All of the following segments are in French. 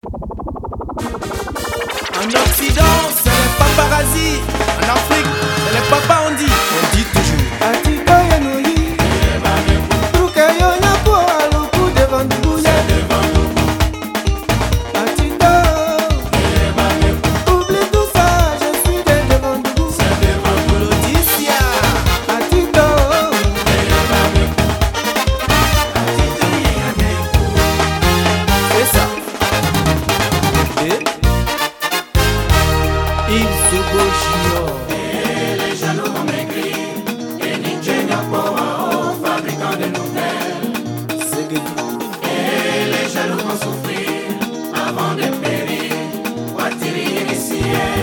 En Occident, c'est les paparazzi. En Afrique, c'est les papas on dit toujours. Et les jaloux vont maigrir, et Ninja Power, fabricant de nouvelles. Et les jaloux vont souffrir avant de périr. Watiri ici.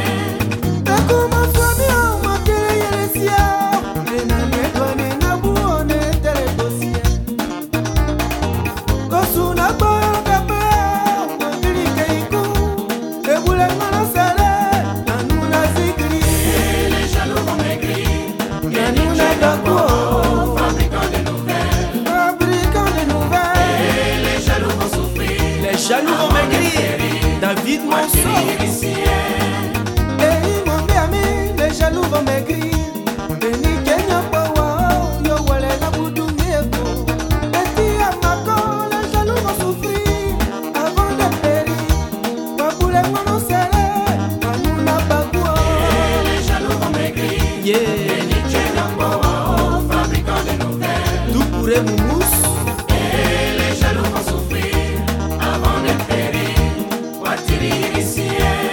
Les jaloux vont maigrir. David Monceau. Et mon ami, les jaloux vont maigrir. Et ni Kenya Power, yo wale la boudou mieko. Et si à Mako, les jaloux vont souffrir avant de périr. Waboule mono serré, Manuna Bagua. Et les jaloux vont maigrir. Yeah. Et Ninja Power, fabricant de nouvelles. Tout pourrait moumous. Et les jaloux vont souffrir avant de périr. Watiri ici.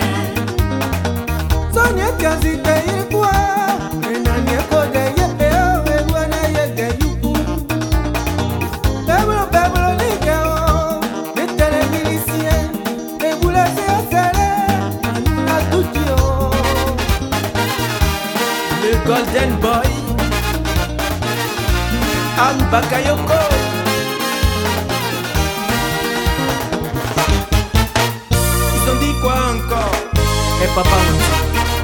Sonia Kazite Yekwa, Enanye Kode Yepeo, Ewana Yege Yuku. Peblo Ligao, Netele Milicien, Ebule Seosele, Anuna Tutio. Le Golden Boy. Am Bakayoko. Ils ont dit quoi encore? Et papa on dit.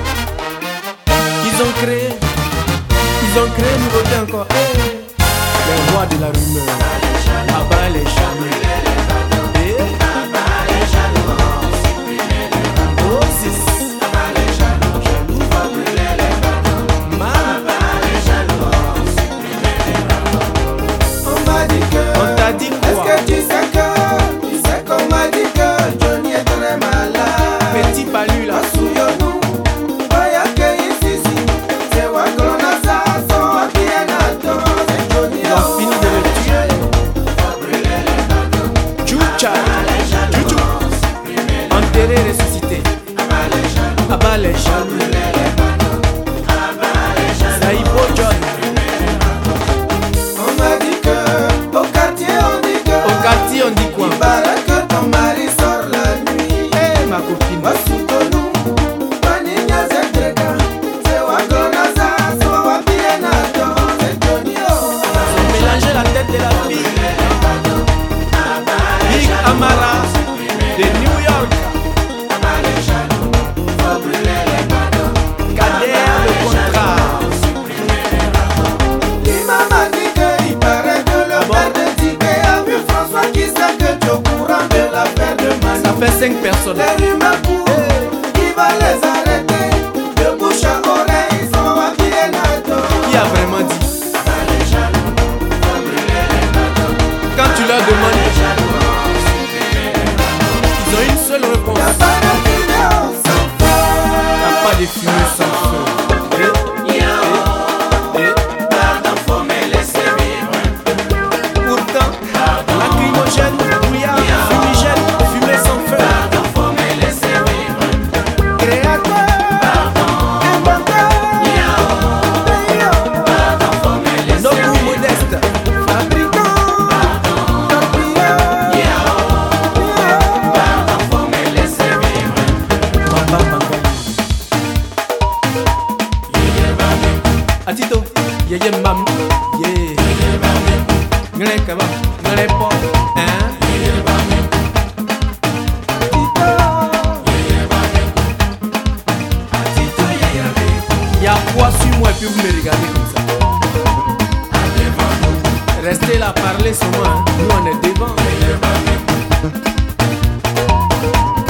Ils ont créé une nouveauté encore. Hey. Les rois de la rumeur. Abat les jaloux. Eh? Oh, c'est On m'a dit que, on t'a dit quoi? est-ce que tu sais qu'on m'a dit que Johnny est très malade. Petit palu là. Asuyonu, Oyake Isisi, c'est Wakolona Sasso, Apianato, c'est Johnny. Ils ont fini de le tuer. Tchoucha, tchouchou. Enterré, ressuscité. Abat les jaloux. Saïbo John. On m'a dit que, au quartier on dit que, Au quartier on dit quoi? il paraît que ton mari sort la nuit. Eh ma copine. Wasutonu, Maninya Zetreka, c'est Wakolona Sasso, Apianato, c'est Johnny. Ils ont mélangé la tête de la fille. Big Amara de New York. Kader le contrat. L'imam a dit que il paraît que le père de Tiké a vu François qui sait que tu es au courant de l'affaire de Manu. Ça fait 5 personnes. Les rumeurs courent, qui va les arrêter? De bouche à oreille, ils sont habillés nato. Qui a vraiment dit? Quand tu leur demandes, ils ont une seule réponse. Y'a pas de vidéo sans feu. Y'a pas de fumée sans feu. Pourtant, lacrymogène, brouillard, fumigène, fumée sans feu. Créateur, inventeur, Nos goûts modestes. fabricant, torpilleur, Bamba Bangali. Atito, yeye mam, yeah. Ngele kaba, ngele po, hein? Y'a quoi sur moi et puis vous me regardez comme ça? Restez là, parlez sur moi, hein. Nous on est devant.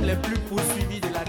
les plus poursuivis de la